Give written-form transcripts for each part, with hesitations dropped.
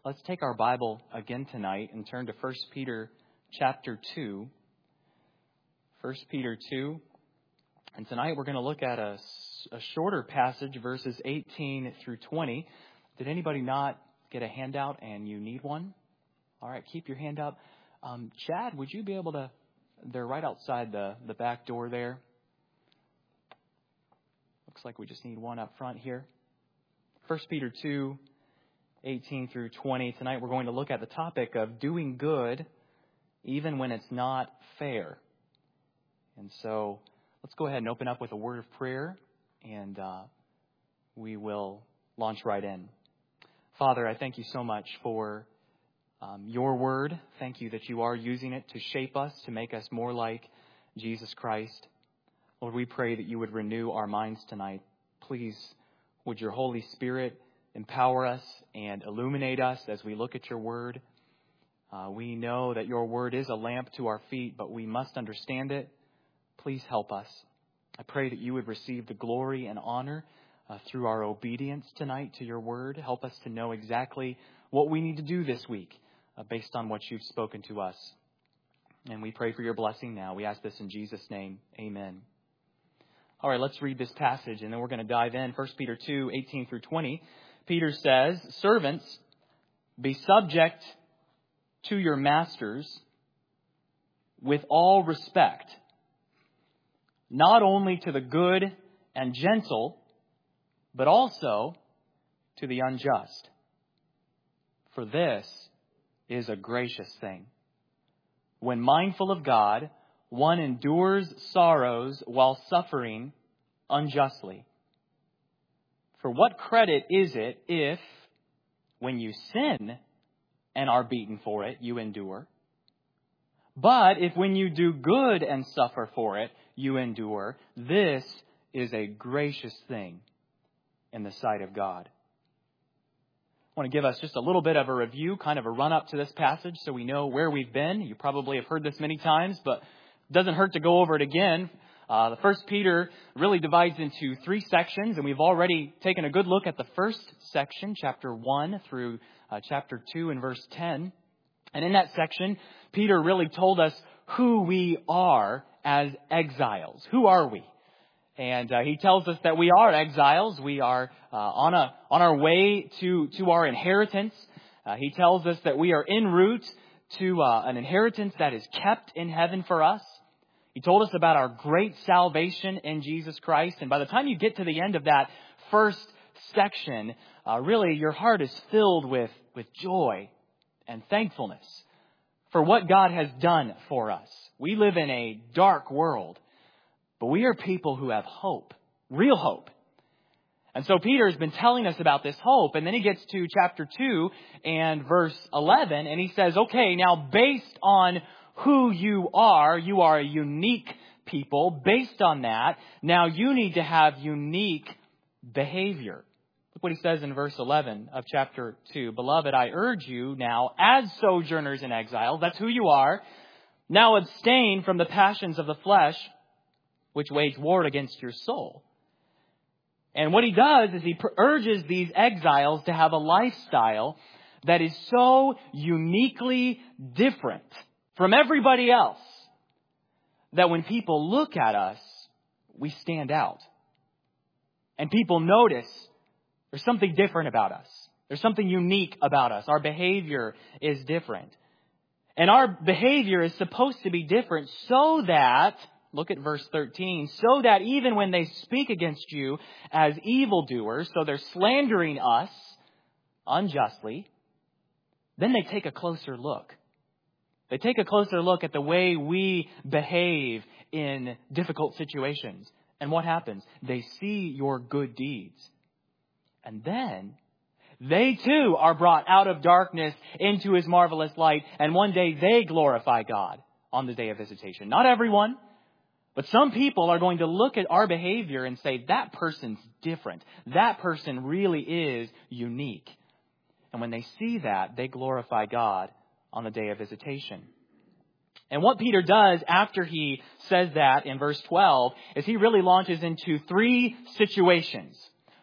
Let's take our Bible again tonight and turn to 1 Peter chapter 2. 1 Peter 2. And tonight we're going to look at a shorter passage, verses 18 through 20. Did anybody not get a handout and you need one? All right, keep your hand up. Chad, would you be able to... They're right outside the back door there. Looks like we just need one up front here. 1 Peter 2, 18 through 20. Tonight we're going to look at the topic of doing good even when it's not fair. And so let's go ahead and open up with a word of prayer, and we will launch right in. Father, I thank you so much for your word. Thank you that you are using it to shape us, to make us more like Jesus Christ. Lord, we pray that you would renew our minds tonight. Please, would your Holy Spirit empower us and illuminate us as we look at your word. We know that your word is a lamp to our feet, but we must understand it. Please help us. I pray that you would receive the glory and honor through our obedience tonight to your word. Help us to know exactly what we need to do this week based on what you've spoken to us. And we pray for your blessing now. We ask this in Jesus' name. Amen. All right, let's read this passage, and then we're going to dive in. 1 Peter 2, 18 through 20. Peter says, "Servants, be subject to your masters with all respect, not only to the good and gentle, but also to the unjust. For this is a gracious thing. When mindful of God, one endures sorrows while suffering unjustly. For what credit is it if, when you sin and are beaten for it, you endure? But if when you do good and suffer for it, you endure, this is a gracious thing in the sight of God." I want to give us just a little bit of a review, kind of a run-up to this passage so we know where we've been. You probably have heard this many times, but it doesn't hurt to go over it again. The first Peter really divides into three sections, and we've already taken a good look at the first section, chapter 1 through chapter 2 and verse 10. And in that section, Peter really told us who we are as exiles. Who are we? And he tells us that we are exiles. We are on our way to our inheritance. He tells us that we are en route to an inheritance that is kept in heaven for us. He told us about our great salvation in Jesus Christ. And by the time you get to the end of that first section, really your heart is filled with joy and thankfulness for what God has done for us. We live in a dark world, but we are people who have hope, real hope. And so Peter has been telling us about this hope. And then he gets to chapter 2 and verse 11. And he says, okay, now based on who you are a unique people. Based on that, now you need to have unique behavior. Look what he says in verse 11 of chapter 2. "Beloved, I urge you now, as sojourners in exile," that's who you are, "now abstain from the passions of the flesh, which wage war against your soul." And what he does is he urges these exiles to have a lifestyle that is so uniquely different from everybody else that when people look at us, we stand out. And people notice there's something different about us. There's something unique about us. Our behavior is different. And our behavior is supposed to be different so that, look at verse 13, so that even when they speak against you as evildoers, so they're slandering us unjustly, then they take a closer look. They take a closer look at the way we behave in difficult situations. And what happens? They see your good deeds. And then they too are brought out of darkness into his marvelous light. And one day they glorify God on the day of visitation. Not everyone, but some people are going to look at our behavior and say, that person's different. That person really is unique. And when they see that, they glorify God on the day of visitation. And what Peter does after he says that in verse 12 is he really launches into three situations.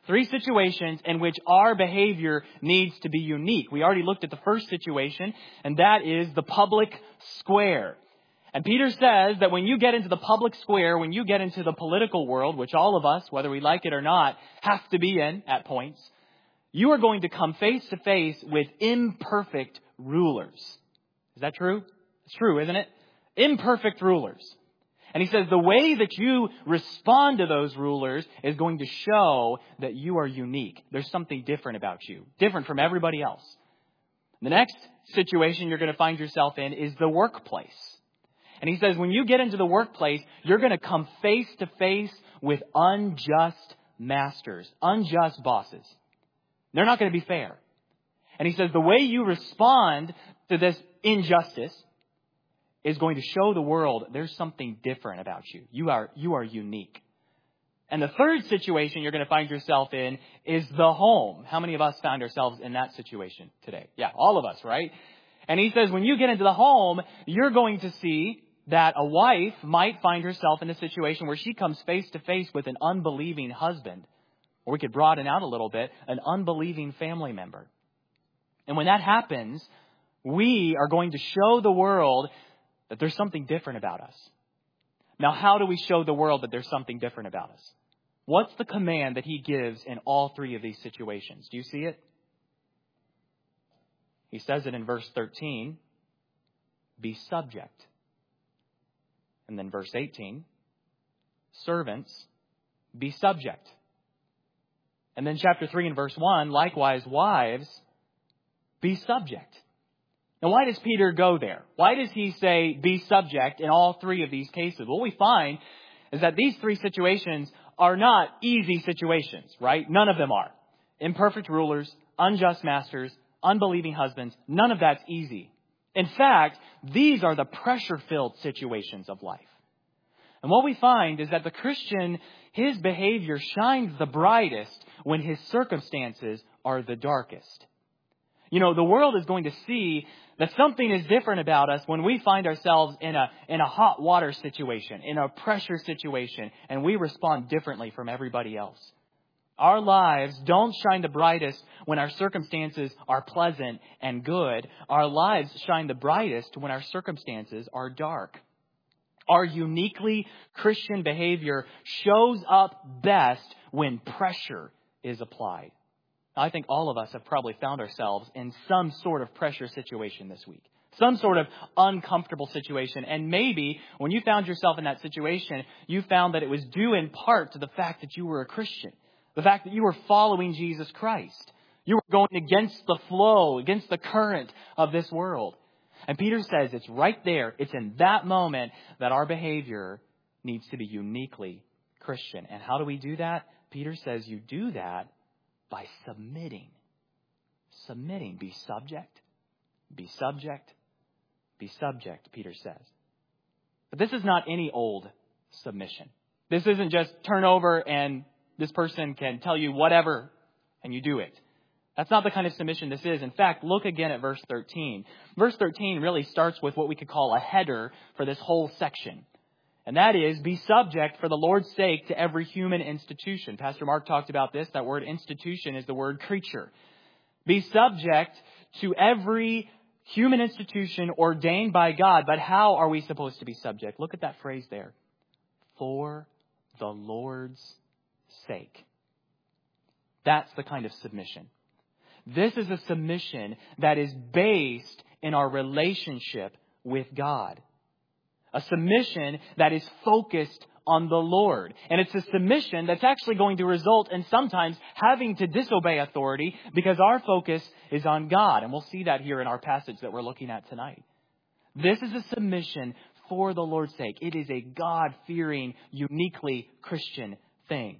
Three situations in which our behavior needs to be unique. We already looked at the first situation, and that is the public square. And Peter says that when you get into the public square, when you get into the political world, which all of us, whether we like it or not, have to be in at points, you are going to come face to face with imperfect rulers. Is that true? It's true, isn't it? Imperfect rulers. And he says the way that you respond to those rulers is going to show that you are unique. There's something different about you, different from everybody else. The next situation you're going to find yourself in is the workplace. And he says when you get into the workplace, you're going to come face to face with unjust masters, unjust bosses. They're not going to be fair. And he says the way you respond to this injustice is going to show the world there's something different about you. You are unique. And the third situation you're going to find yourself in is the home. How many of us found ourselves in that situation today? Yeah, all of us, right? And he says when you get into the home, you're going to see that a wife might find herself in a situation where she comes face to face with an unbelieving husband. Or we could broaden out a little bit, an unbelieving family member. And when that happens, we are going to show the world that there's something different about us. Now, how do we show the world that there's something different about us? What's the command that he gives in all three of these situations? Do you see it? He says it in verse 13, be subject. And then verse 18, servants, be subject. And then chapter 3 and verse 1, likewise, wives, be subject. Now, why does Peter go there? Why does he say be subject in all three of these cases? What we find is that these three situations are not easy situations, right? None of them are. Imperfect rulers, unjust masters, unbelieving husbands, none of that's easy. In fact, these are the pressure-filled situations of life. And what we find is that the Christian, his behavior shines the brightest when his circumstances are the darkest. You know, the world is going to see that something is different about us when we find ourselves in a hot water situation, in a pressure situation, and we respond differently from everybody else. Our lives don't shine the brightest when our circumstances are pleasant and good. Our lives shine the brightest when our circumstances are dark. Our uniquely Christian behavior shows up best when pressure is applied. I think all of us have probably found ourselves in some sort of pressure situation this week. Some sort of uncomfortable situation. And maybe when you found yourself in that situation, you found that it was due in part to the fact that you were a Christian. The fact that you were following Jesus Christ. You were going against the flow, against the current of this world. And Peter says it's right there. It's in that moment that our behavior needs to be uniquely Christian. And how do we do that? Peter says you do that by submitting. Submitting. Be subject. Be subject. Be subject, Peter says. But this is not any old submission. This isn't just turn over and this person can tell you whatever and you do it. That's not the kind of submission this is. In fact, look again at verse 13. Verse 13 really starts with what we could call a header for this whole section. And that is, be subject for the Lord's sake to every human institution. Pastor Mark talked about this. That word institution is the word creature. Be subject to every human institution ordained by God. But how are we supposed to be subject? Look at that phrase there. For the Lord's sake. That's the kind of submission. This is a submission that is based in our relationship with God. A submission that is focused on the Lord. And it's a submission that's actually going to result in sometimes having to disobey authority because our focus is on God. And we'll see that here in our passage that we're looking at tonight. This is a submission for the Lord's sake. It is a God-fearing, uniquely Christian thing.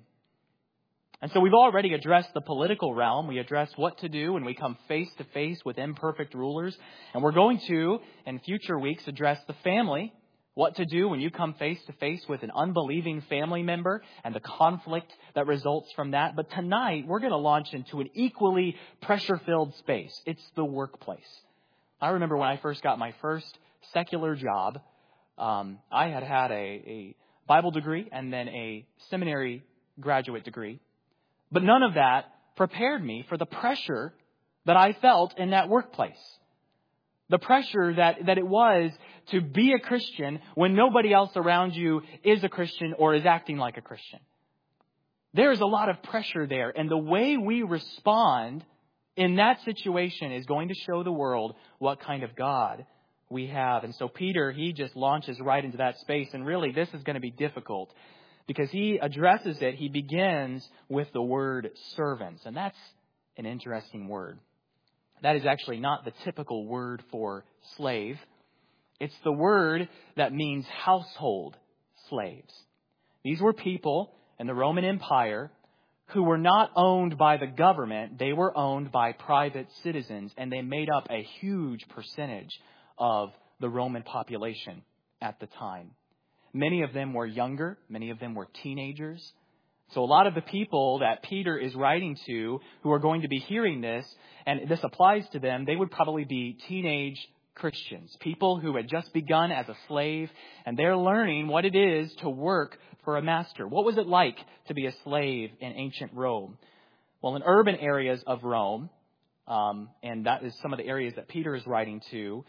And so we've already addressed the political realm. We addressed what to do when we come face to face with imperfect rulers. And we're going to, in future weeks, address the family. What to do when you come face to face with an unbelieving family member and the conflict that results from that. But tonight, we're going to launch into an equally pressure-filled space. It's the workplace. I remember when I first got my first secular job, I had a Bible degree and then a seminary graduate degree. But none of that prepared me for the pressure that I felt in that workplace. The pressure that it was to be a Christian when nobody else around you is a Christian or is acting like a Christian. There is a lot of pressure there. And the way we respond in that situation is going to show the world what kind of God we have. And so Peter, he just launches right into that space. And really, this is going to be difficult because he addresses it. He begins with the word servants. And that's an interesting word. That is actually not the typical word for slave. It's the word that means household slaves. These were people in the Roman Empire who were not owned by the government. They were owned by private citizens, and they made up a huge percentage of the Roman population at the time. Many of them were younger. Many of them were teenagers. So a lot of the people that Peter is writing to who are going to be hearing this, and this applies to them, they would probably be teenage Christians, people who had just begun as a slave, and they're learning what it is to work for a master. What was it like to be a slave in ancient Rome? Well, in urban areas of Rome, and that is some of the areas that Peter is writing to,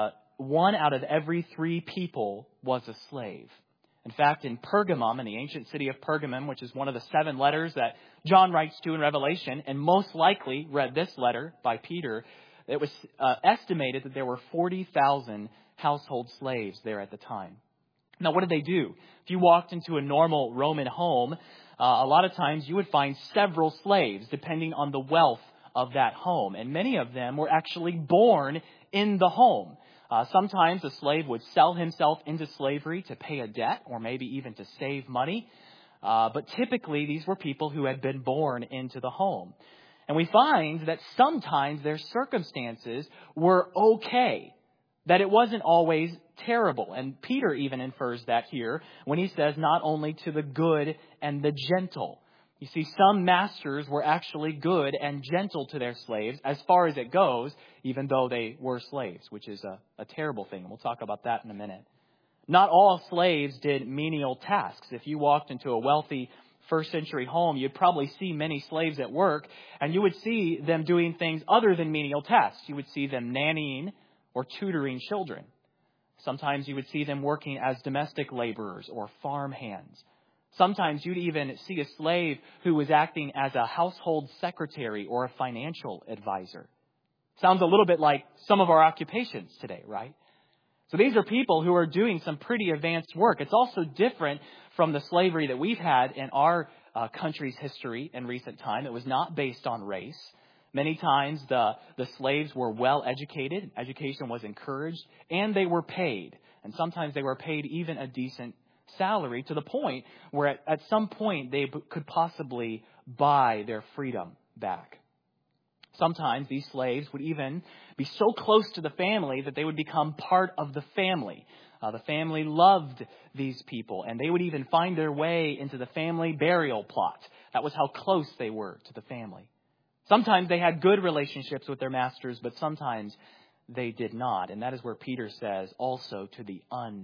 1 out of every 3 people was a slave. In fact, in Pergamum, in the ancient city of Pergamum, which is one of the 7 letters that John writes to in Revelation, and most likely read this letter by Peter, it was estimated that there were 40,000 household slaves there at the time. Now, what did they do? If you walked into a normal Roman home, a lot of times you would find several slaves, depending on the wealth of that home. And many of them were actually born in the home. Sometimes a slave would sell himself into slavery to pay a debt or maybe even to save money. But typically, these were people who had been born into the home. And we find that sometimes their circumstances were okay, that it wasn't always terrible. And Peter even infers that here when he says not only to the good and the gentle. You see, some masters were actually good and gentle to their slaves as far as it goes, even though they were slaves, which is a terrible thing. We'll talk about that in a minute. Not all slaves did menial tasks. If you walked into a wealthy first century home, you'd probably see many slaves at work, and you would see them doing things other than menial tasks. You would see them nannying or tutoring children. Sometimes you would see them working as domestic laborers or farm hands. Sometimes you'd even see a slave who was acting as a household secretary or a financial advisor. Sounds a little bit like some of our occupations today, right? So these are people who are doing some pretty advanced work. It's also different from the slavery that we've had in our country's history in recent time. It was not based on race. Many times the slaves were well educated. Education was encouraged, and they were paid. And sometimes they were paid even a decent salary, to the point where at some point they could possibly buy their freedom back. Sometimes these slaves would even be so close to the family that they would become part of the family. The family loved these people, and they would even find their way into the family burial plot. That was how close they were to the family. Sometimes they had good relationships with their masters, but sometimes they did not. And that is where Peter says also to the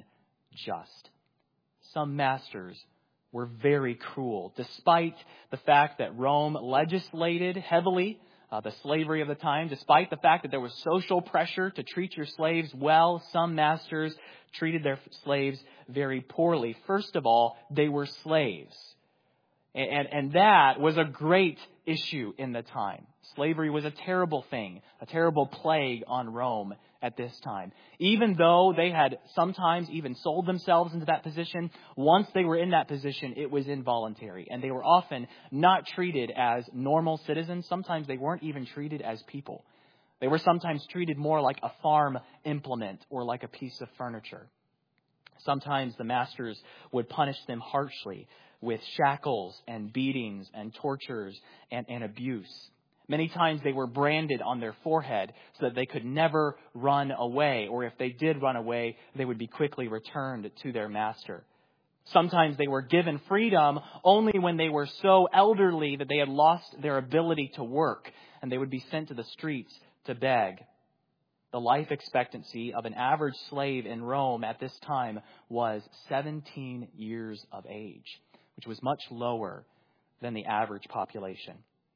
unjust. Some masters were very cruel, despite the fact that Rome legislated heavily the slavery of the time. Despite the fact that there was social pressure to treat your slaves well, some masters treated their slaves very poorly. First of all, they were slaves. And that was a great issue in the time. Slavery was a terrible thing, a terrible plague on Rome at this time. Even though they had sometimes even sold themselves into that position, once they were in that position, it was involuntary. And they were often not treated as normal citizens. Sometimes they weren't even treated as people. They were sometimes treated more like a farm implement or like a piece of furniture. Sometimes the masters would punish them harshly with shackles and beatings and tortures and abuse. Many times they were branded on their forehead so that they could never run away, or if they did run away, they would be quickly returned to their master. Sometimes they were given freedom only when they were so elderly that they had lost their ability to work, and they would be sent to the streets to beg. The life expectancy of an average slave in Rome at this time was 17 years of age, which was much lower than the average population.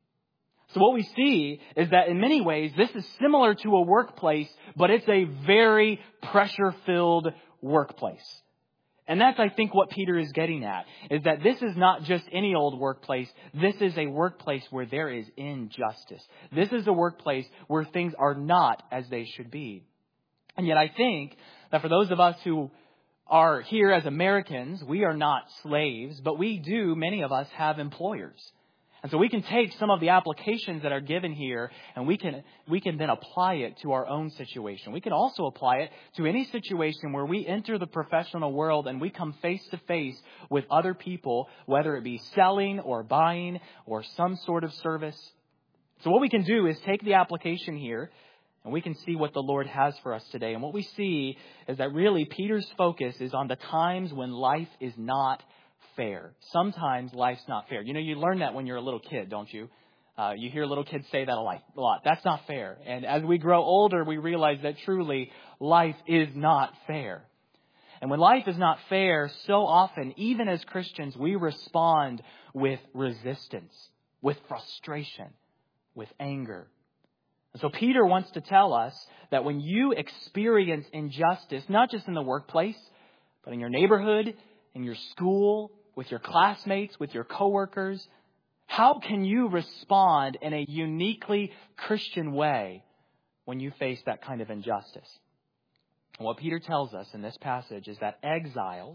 So what we see is that in many ways, this is similar to a workplace, but it's a very pressure-filled workplace. And that's, I think, what Peter is getting at, is that this is not just any old workplace. This is a workplace where there is injustice. This is a workplace where things are not as they should be. And yet I think that for those of us who are here as Americans, we are not slaves, but we do, many of us, have employers. And so we can take some of the applications that are given here and we can then apply it to our own situation. We can also apply it to any situation where we enter the professional world and we come face to face with other people, whether it be selling or buying or some sort of service. So what we can do is take the application here and we can see what the Lord has for us today. And what we see is that really Peter's focus is on the times when life is not fair. Sometimes life's not fair. You know, you learn that when you're a little kid, don't you? You hear little kids say that a lot. That's not fair. And as we grow older, we realize that truly life is not fair. And when life is not fair, so often, even as Christians, we respond with resistance, with frustration, with anger. And so Peter wants to tell us that when you experience injustice, not just in the workplace, but in your neighborhood, in your school, with your classmates, with your coworkers, how can you respond in a uniquely Christian way when you face that kind of injustice? And what Peter tells us in this passage is that exiles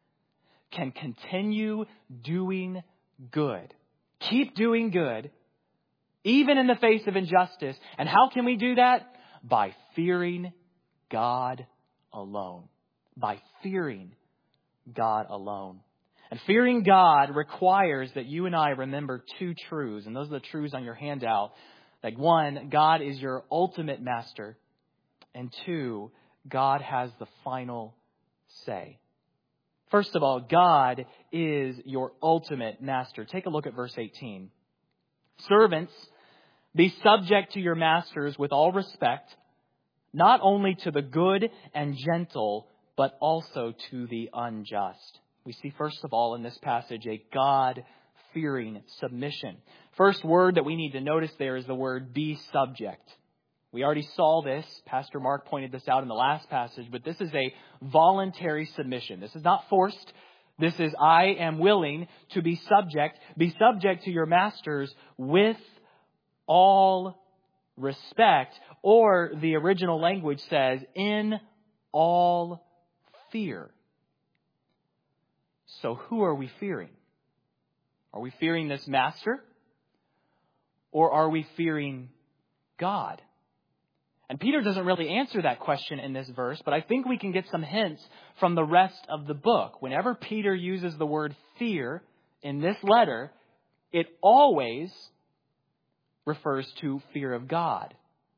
can continue doing good. Keep doing good, even in the face of injustice. And how can we do that? By fearing God alone. By fearing God alone. And fearing God requires that you and I remember two truths. And those are the truths on your handout. Like one, God is your ultimate master. And two, God has the final say. First of all, God is your ultimate master. Take a look at verse 18. Servants, be subject to your masters with all respect, not only to the good and gentle, but also to the unjust. We see, first of all, in this passage, a God-fearing submission. First word that we need to notice there is the word be subject. We already saw this. Pastor Mark pointed this out in the last passage, but this is a voluntary submission. This is not forced. This is, I am willing to be subject. Be subject to your masters with all respect. Or the original language says, in all fear. So who are we fearing? Are we fearing this master? Or are we fearing God? And Peter doesn't really answer that question in this verse, but I think we can get some hints from the rest of the book. Whenever Peter uses the word fear in this letter, it always refers to fear of God.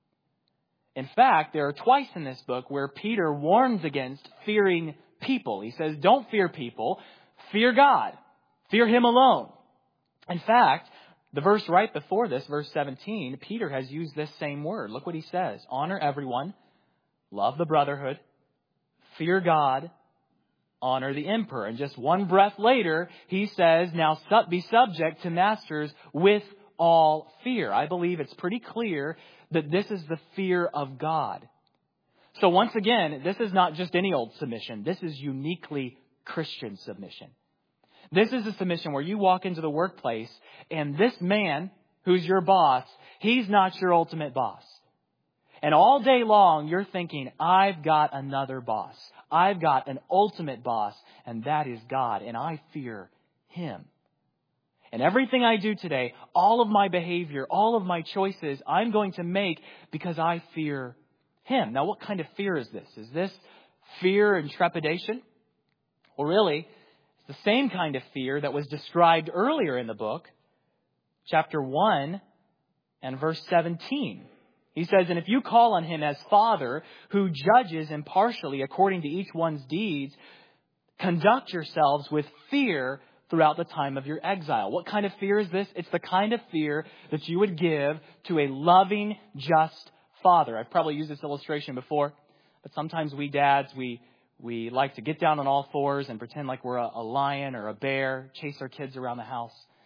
In fact, there are twice in this book where Peter warns against fearing people. He says, don't fear people, fear God. Fear Him alone. In fact, the verse right before this, verse 17, Peter has used this same word. Look what he says. Honor everyone, love the brotherhood, fear God, honor the emperor. And just one breath later, he says, now be subject to masters with all fear. I believe it's pretty clear that this is the fear of God. So once again, this is not just any old submission. This is uniquely Christian submission. This is a submission where you walk into the workplace and this man who's your boss, he's not your ultimate boss. And all day long, you're thinking, I've got another boss. I've got an ultimate boss, and that is God, and I fear Him. And everything I do today, all of my behavior, all of my choices, I'm going to make because I fear Him. Now, what kind of fear is this? Is this fear and trepidation? Well, really, it's the same kind of fear that was described earlier in the book, chapter 1 and verse 17. He says, and if you call on Him as Father, who judges impartially according to each one's deeds, conduct yourselves with fear throughout the time of your exile. What kind of fear is this? It's the kind of fear that you would give to a loving, just father. I've probably used this illustration before, but sometimes we dads, we like to get down on all fours and pretend like we're a lion or a bear, chase our kids around the house.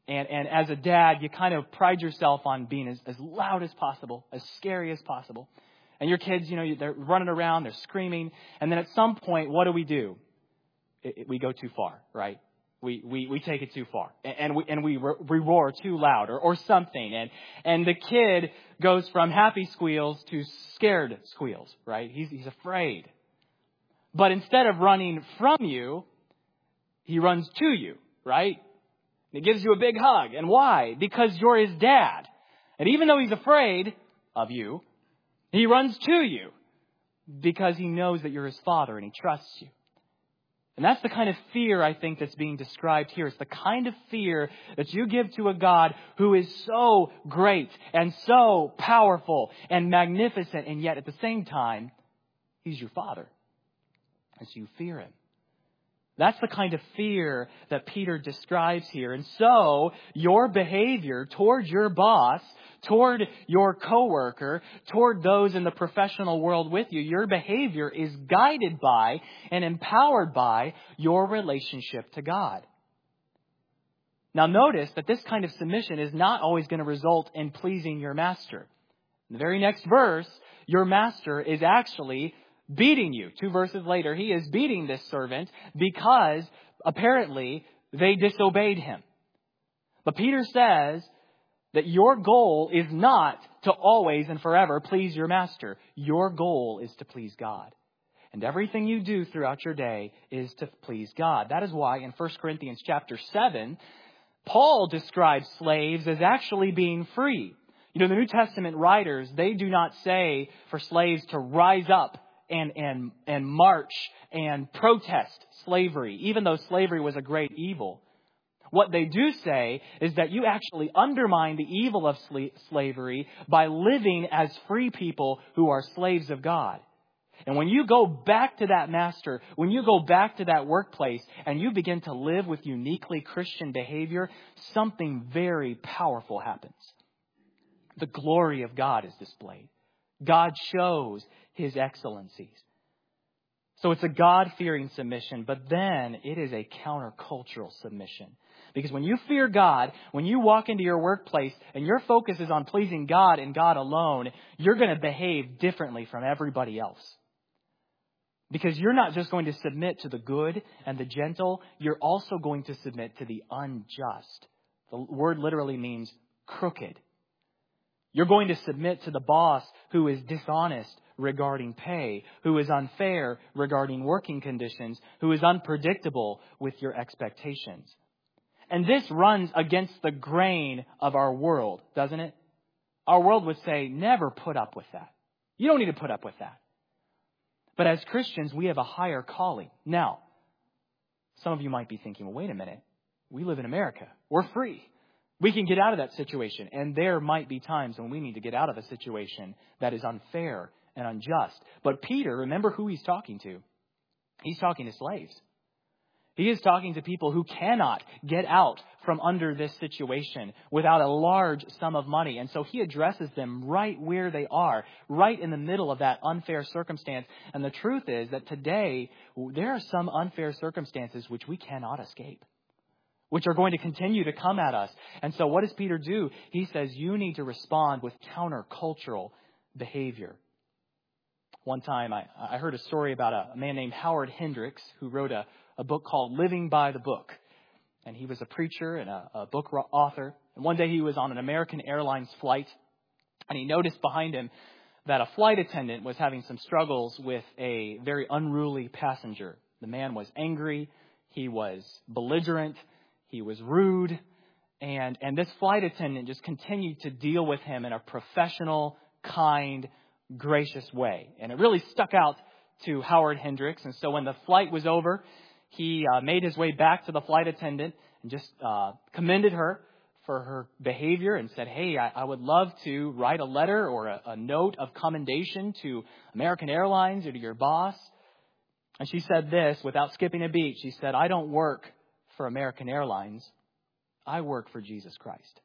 And as a dad, you kind of pride yourself on being as loud as possible, as scary as possible. And your kids, they're running around, they're screaming. And then at some point, what do? We go too far, right? We take it too far. And we roar too loud or something. And the kid goes from happy squeals to scared squeals, right? He's afraid. But instead of running from you, he runs to you, right? He gives you a big hug. And why? Because you're his dad. And even though he's afraid of you, he runs to you because he knows that you're his father and he trusts you. And that's the kind of fear, I think, that's being described here. It's the kind of fear that you give to a God who is so great and so powerful and magnificent, and yet at the same time, he's your father. And so you fear him. That's the kind of fear that Peter describes here. And so your behavior toward your boss, toward your coworker, toward those in the professional world with you, your behavior is guided by and empowered by your relationship to God. Now notice that this kind of submission is not always going to result in pleasing your master. In the very next verse, your master is actually beating you. 2 verses later, he is beating this servant because apparently they disobeyed him. But Peter says that your goal is not to always and forever please your master. Your goal is to please God. And everything you do throughout your day is to please God. That is why in 1 Corinthians chapter 7, Paul describes slaves as actually being free. The New Testament writers, they do not say for slaves to rise up and march and protest slavery, even though slavery was a great evil. What they do say is that you actually undermine the evil of slavery by living as free people who are slaves of God. And when you go back to that master, when you go back to that workplace and you begin to live with uniquely Christian behavior, something very powerful happens. The glory of God is displayed. God shows his excellencies. So it's a God-fearing submission, but then it is a countercultural submission. Because when you fear God, when you walk into your workplace and your focus is on pleasing God and God alone, you're going to behave differently from everybody else. Because you're not just going to submit to the good and the gentle, you're also going to submit to the unjust. The word literally means crooked. You're going to submit to the boss who is dishonest regarding pay, who is unfair regarding working conditions, who is unpredictable with your expectations. And this runs against the grain of our world, doesn't it? Our world would say, never put up with that. You don't need to put up with that. But as Christians, we have a higher calling. Now, some of you might be thinking, well, wait a minute. We live in America. We're free. We can get out of that situation. And there might be times when we need to get out of a situation that is unfair and unjust. But Peter, remember who he's talking to. He's talking to slaves. He is talking to people who cannot get out from under this situation without a large sum of money. And so he addresses them right where they are, right in the middle of that unfair circumstance. And the truth is that today there are some unfair circumstances which we cannot escape, which are going to continue to come at us. And so what does Peter do? He says you need to respond with countercultural behavior. One time I heard a story about a man named Howard Hendricks who wrote a book called Living by the Book. And he was a preacher and a book author. And one day he was on an American Airlines flight, and he noticed behind him that a flight attendant was having some struggles with a very unruly passenger. The man was angry. He was belligerent. He was rude. And this flight attendant just continued to deal with him in a professional, kind, gracious way. And it really stuck out to Howard Hendricks. And so when the flight was over, he made his way back to the flight attendant and just commended her for her behavior and said, hey, I would love to write a letter or a note of commendation to American Airlines or to your boss. And she said this without skipping a beat. She said, I don't work for American Airlines. I work for Jesus Christ.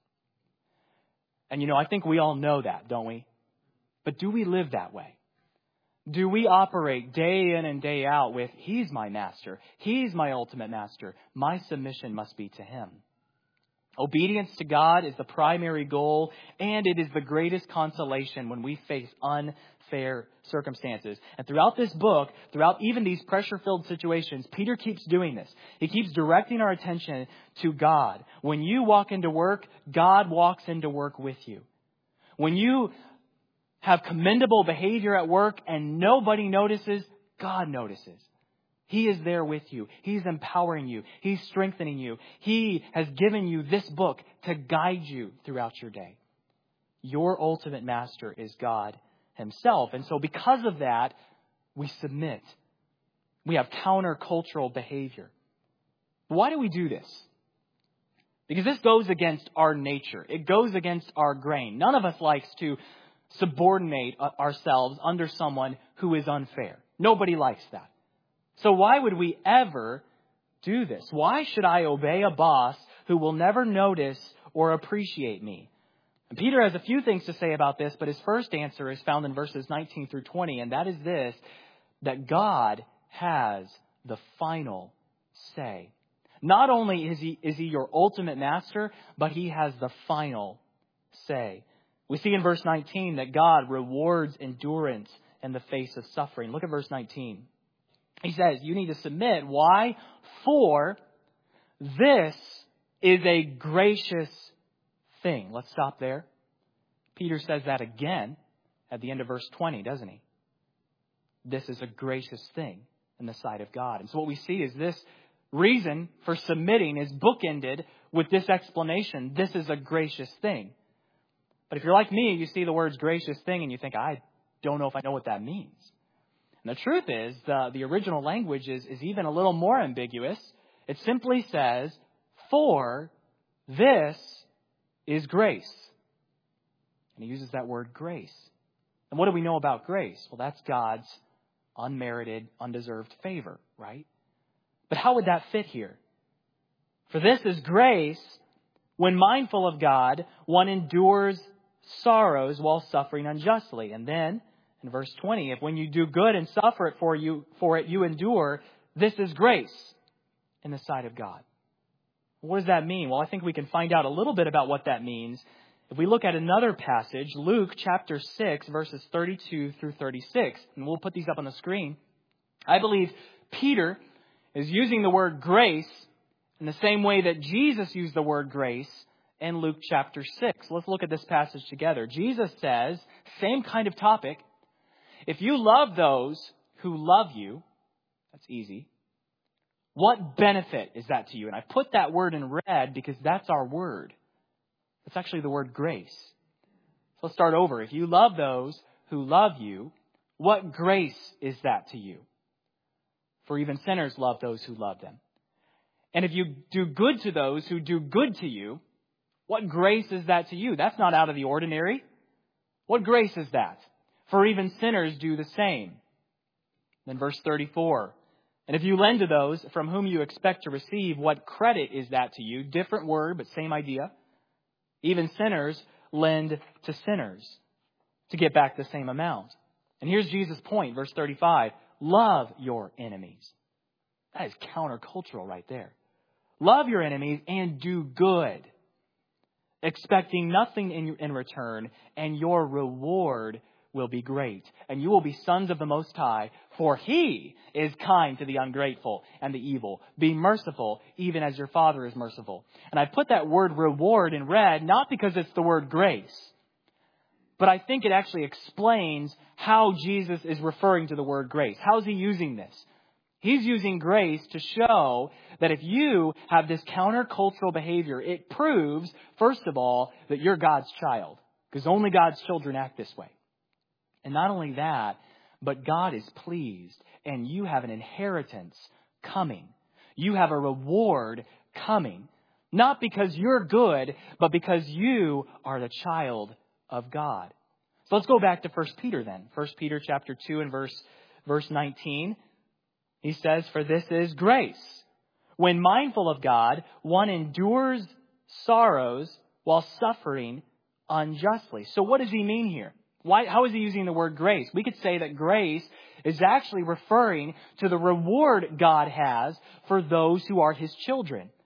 And I think we all know that, don't we? But do we live that way? Do we operate day in and day out with, He's my master. He's my ultimate master. My submission must be to Him. Obedience to God is the primary goal, and it is the greatest consolation when we face unfair circumstances. And throughout this book, throughout even these pressure-filled situations, Peter keeps doing this. He keeps directing our attention to God. When you walk into work, God walks into work with you. When you have commendable behavior at work and nobody notices, God notices. He is there with you. He's empowering you. He's strengthening you. He has given you this book to guide you throughout your day. Your ultimate master is God Himself. And so because of that, we submit. We have countercultural behavior. Why do we do this? Because this goes against our nature. It goes against our grain. None of us likes to subordinate ourselves under someone who is unfair. Nobody likes that. So why would we ever do this? Why should I obey a boss who will never notice or appreciate me? And Peter has a few things to say about this, but his first answer is found in verses 19 through 20, and that is this, that God has the final say. Not only is he your ultimate master, but He has the final say. We see in verse 19 that God rewards endurance in the face of suffering. Look at verse 19. He says, you need to submit. Why? For this is a gracious thing. Let's stop there. Peter says that again at the end of verse 20, doesn't he? This is a gracious thing in the sight of God. And so what we see is this reason for submitting is bookended with this explanation. This is a gracious thing. But if you're like me, you see the words gracious thing and you think, I don't know if I know what that means. And the truth is, the original language is even a little more ambiguous. It simply says, for this is grace. And he uses that word grace. And what do we know about grace? Well, that's God's unmerited, undeserved favor, right? But how would that fit here? For this is grace. When mindful of God, one endures sorrows while suffering unjustly. And then, in verse 20, if when you do good and suffer it for it, you endure, this is grace in the sight of God. What does that mean? Well, I think we can find out a little bit about what that means if we look at another passage, Luke chapter 6, verses 32 through 36. And we'll put these up on the screen. I believe Peter is using the word grace in the same way that Jesus used the word grace in Luke chapter 6. Let's look at this passage together. Jesus says, same kind of topic, if you love those who love you, that's easy. What benefit is that to you? And I put that word in red because that's our word. It's actually the word grace. So let's start over. If you love those who love you, what grace is that to you? For even sinners love those who love them. And if you do good to those who do good to you, what grace is that to you? That's not out of the ordinary. What grace is that? For even sinners do the same. Then verse 34. And if you lend to those from whom you expect to receive, what credit is that to you? Different word, but same idea. Even sinners lend to sinners to get back the same amount. And here's Jesus' point, verse 35. Love your enemies. That is countercultural right there. Love your enemies and do good, expecting nothing in return, and your reward will be great. And you will be sons of the Most High, for He is kind to the ungrateful and the evil. Be merciful, even as your Father is merciful. And I put that word reward in red, not because it's the word grace, but I think it actually explains how Jesus is referring to the word grace. How is He using this? He's using grace to show that if you have this countercultural behavior, it proves, first of all, that you're God's child. Because only God's children act this way. And not only that, but God is pleased and you have an inheritance coming. You have a reward coming. Not because you're good, but because you are the child of God. So let's go back to 1 Peter then. 1 Peter chapter 2 and verse 19. He says, for this is grace. When mindful of God, one endures sorrows while suffering unjustly. So what does he mean here? How is he using the word grace? We could say that grace is actually referring to the reward God has for those who are His children.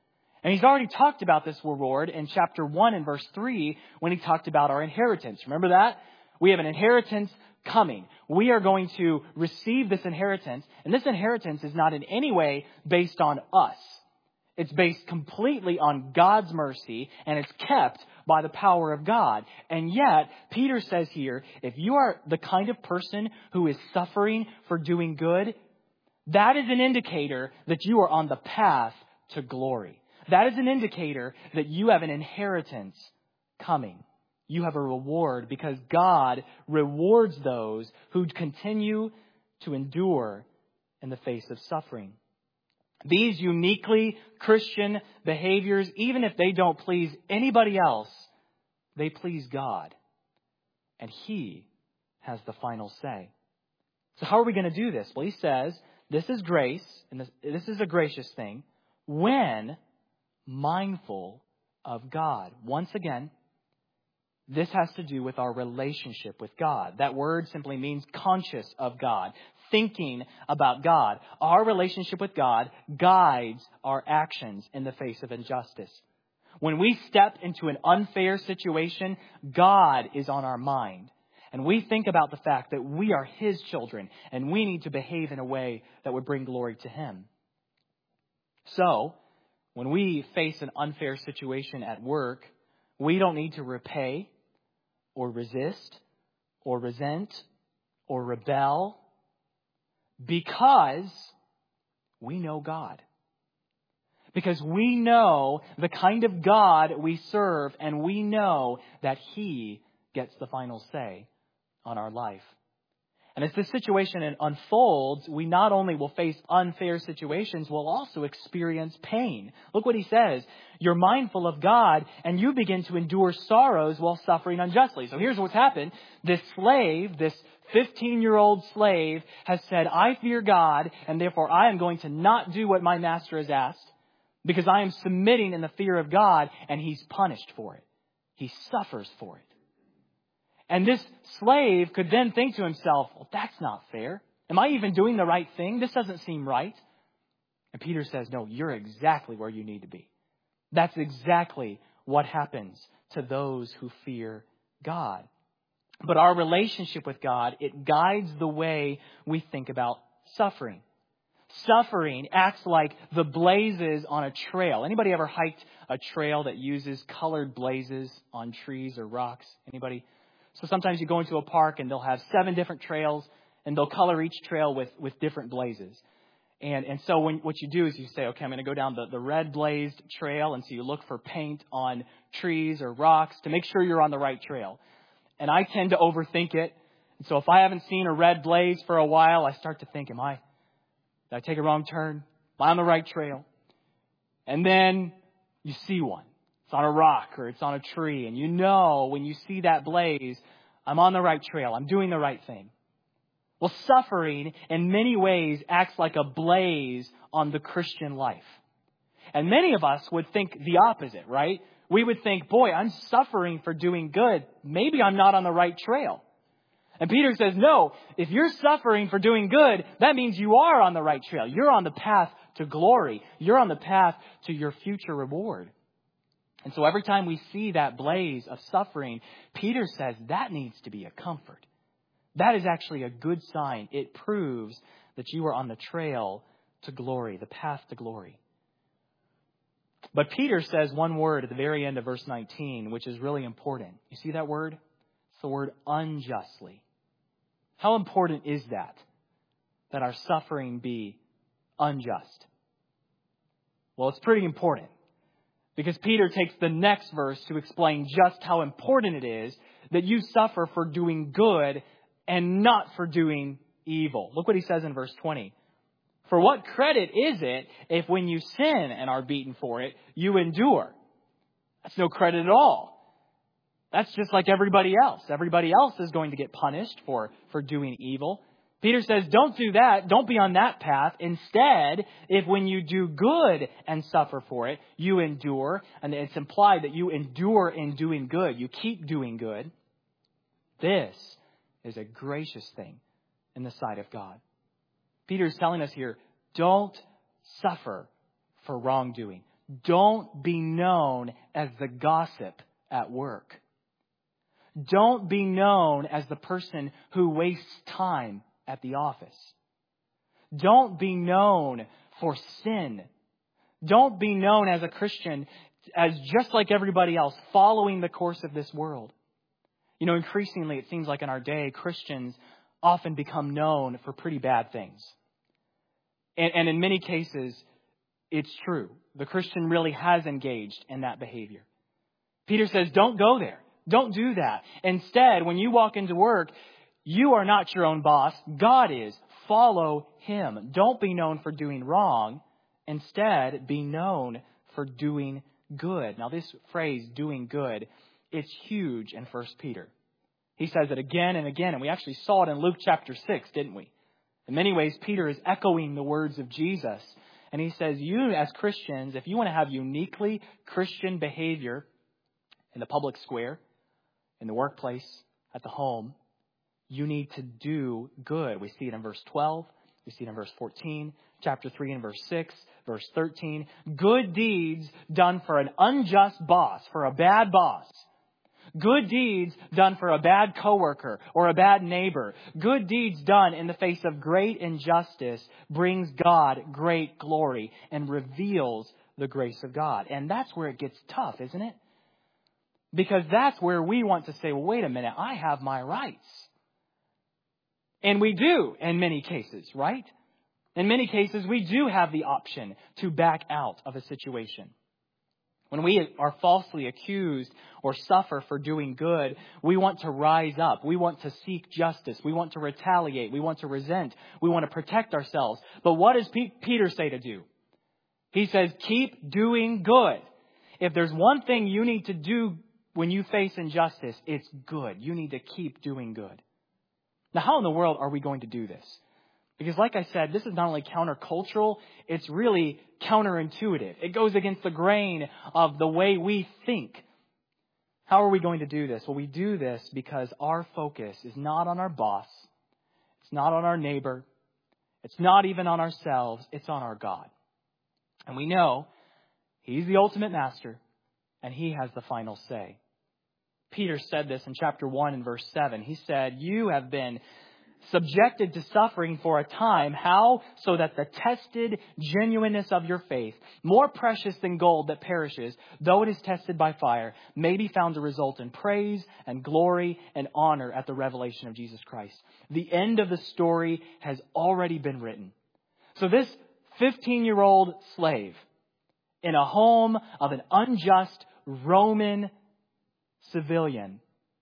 And he's already talked about this reward in chapter 1 and verse 3 when he talked about our inheritance. Remember that? We have an inheritance coming. We are going to receive this inheritance. And this inheritance is not in any way based on us. It's based completely on God's mercy, and it's kept by the power of God. And yet, Peter says here, if you are the kind of person who is suffering for doing good, that is an indicator that you are on the path to glory. That is an indicator that you have an inheritance coming. You have a reward because God rewards those who continue to endure in the face of suffering. These uniquely Christian behaviors, even if they don't please anybody else, they please God. And He has the final say. So how are we going to do this? Well, he says, this is grace, and this is a gracious thing, when mindful of God. Once again, this has to do with our relationship with God. That word simply means conscious of God, thinking about God. Our relationship with God guides our actions in the face of injustice. When we step into an unfair situation, God is on our mind. And we think about the fact that we are His children and we need to behave in a way that would bring glory to Him. So, when we face an unfair situation at work, we don't need to repay or resist or resent or rebel because we know God. Because we know the kind of God we serve, and we know that He gets the final say on our life. And as this situation unfolds, we not only will face unfair situations, we'll also experience pain. Look what he says. You're mindful of God and you begin to endure sorrows while suffering unjustly. So here's what's happened. This slave, this 15-year-old slave has said, I fear God and therefore I am going to not do what my master has asked because I am submitting in the fear of God, and he's punished for it. He suffers for it. And this slave could then think to himself, well, that's not fair. Am I even doing the right thing? This doesn't seem right. And Peter says, no, you're exactly where you need to be. That's exactly what happens to those who fear God. But our relationship with God, it guides the way we think about suffering. Suffering acts like the blazes on a trail. Anybody ever hiked a trail that uses colored blazes on trees or rocks? Anybody? So sometimes you go into a park and they'll have 7 different trails and they'll color each trail with different blazes. And so what you do is you say, okay, I'm going to go down the red blazed trail. And so you look for paint on trees or rocks to make sure you're on the right trail. And I tend to overthink it. And so if I haven't seen a red blaze for a while, I start to think, did I take a wrong turn? Am I on the right trail? And then you see one. It's on a rock or it's on a tree. And you know when you see that blaze, I'm on the right trail. I'm doing the right thing. Well, suffering in many ways acts like a blaze on the Christian life. And many of us would think the opposite, right? We would think, boy, I'm suffering for doing good. Maybe I'm not on the right trail. And Peter says, no, if you're suffering for doing good, that means you are on the right trail. You're on the path to glory. You're on the path to your future reward. And so every time we see that blaze of suffering, Peter says that needs to be a comfort. That is actually a good sign. It proves that you are on the trail to glory, the path to glory. But Peter says one word at the very end of verse 19, which is really important. You see that word? It's the word unjustly. How important is that our suffering be unjust? Well, it's pretty important. Because Peter takes the next verse to explain just how important it is that you suffer for doing good and not for doing evil. Look what he says in verse 20. For what credit is it if when you sin and are beaten for it, you endure? That's no credit at all. That's just like everybody else. Everybody else is going to get punished for doing evil. Peter says, don't do that. Don't be on that path. Instead, if when you do good and suffer for it, you endure, and it's implied that you endure in doing good, you keep doing good, this is a gracious thing in the sight of God. Peter is telling us here, don't suffer for wrongdoing. don't be known as the gossip at work. Don't be known as the person who wastes time at the office. Don't be known for sin. Don't be known as a Christian as just like everybody else, following the course of this world. You know, increasingly, it seems like in our day, Christians often become known for pretty bad things. And in many cases, it's true. The Christian really has engaged in that behavior. Peter says, don't go there. Don't do that. Instead, when you walk into work, you are not your own boss. God is. Follow Him. Don't be known for doing wrong. Instead, be known for doing good. Now, this phrase, doing good, it's huge in 1 Peter. He says it again and again, and we actually saw it in Luke chapter 6, didn't we? In many ways, Peter is echoing the words of Jesus. And he says, you as Christians, if you want to have uniquely Christian behavior in the public square, in the workplace, at the home, you need to do good. We see it in verse 12. We see it in verse 14, chapter 3 and verse 6, verse 13. Good deeds done for an unjust boss, for a bad boss. Good deeds done for a bad coworker or a bad neighbor. Good deeds done in the face of great injustice brings God great glory and reveals the grace of God. And that's where it gets tough, isn't it? Because that's where we want to say, well, wait a minute, I have my rights. And we do in many cases, right? In many cases, we do have the option to back out of a situation. When we are falsely accused or suffer for doing good, we want to rise up. We want to seek justice. We want to retaliate. We want to resent. We want to protect ourselves. But what does Peter say to do? He says, keep doing good. If there's one thing you need to do when you face injustice, it's good. You need to keep doing good. Now, how in the world are we going to do this? Because like I said, this is not only countercultural, it's really counterintuitive. It goes against the grain of the way we think. How are we going to do this? Well, we do this because our focus is not on our boss. It's not on our neighbor. It's not even on ourselves. It's on our God. And we know He's the ultimate master and He has the final say. Peter said this in chapter 1 and verse 7. He said, you have been subjected to suffering for a time. How? So that the tested genuineness of your faith, more precious than gold that perishes, though it is tested by fire, may be found to result in praise and glory and honor at the revelation of Jesus Christ. The end of the story has already been written. So this 15-year-old slave in a home of an unjust Roman civilian,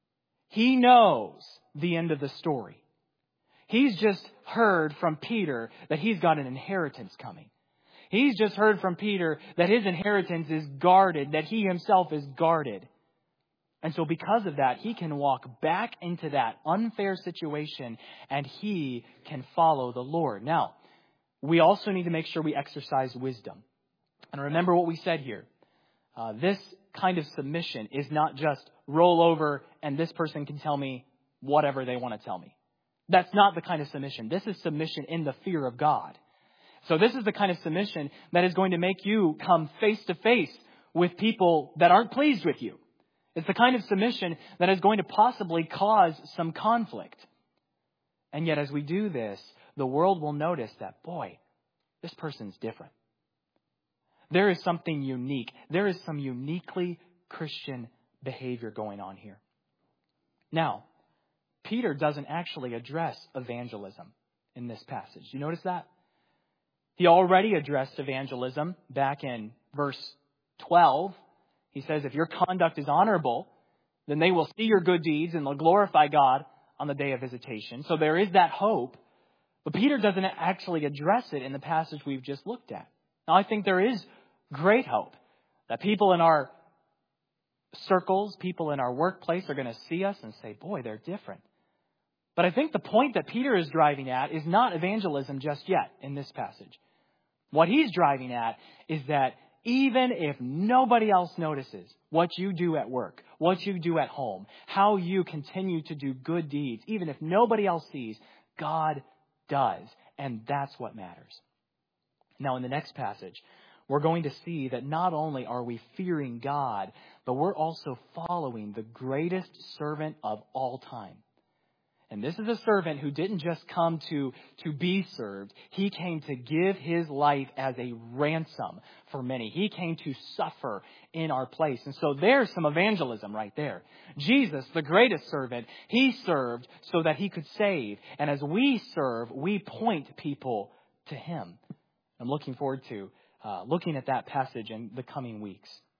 he knows the end of the story. He's just heard from Peter that he's got an inheritance coming. He's just heard from Peter that his inheritance is guarded, that he himself is guarded. And so because of that, he can walk back into that unfair situation and he can follow the Lord. Now, we also need to make sure we exercise wisdom. And remember what we said here. This kind of submission is not just roll over and this person can tell me whatever they want to tell me. That's not the kind of submission. This is submission in the fear of God. So this is the kind of submission that is going to make you come face to face with people that aren't pleased with you. It's the kind of submission that is going to possibly cause some conflict. And yet as we do this, the world will notice that, boy, this person's different. There is something unique. There is some uniquely Christian behavior going on here. Now, Peter doesn't actually address evangelism in this passage. You notice that? He already addressed evangelism back in verse 12. He says, if your conduct is honorable, then they will see your good deeds and they'll glorify God on the day of visitation. So there is that hope. But Peter doesn't actually address it in the passage we've just looked at. Now, I think there is great hope that people in our circles, people in our workplace are going to see us and say, boy, they're different. But I think the point that Peter is driving at is not evangelism just yet in this passage. What he's driving at is that even if nobody else notices what you do at work, what you do at home, how you continue to do good deeds, even if nobody else sees, God does. And that's what matters. Now, in the next passage, we're going to see that not only are we fearing God, but we're also following the greatest servant of all time. And this is a servant who didn't just come to be served. He came to give his life as a ransom for many. He came to suffer in our place. And so there's some evangelism right there. Jesus, the greatest servant, he served so that he could save. And as we serve, we point people to him. I'm looking forward to looking at that passage in the coming weeks.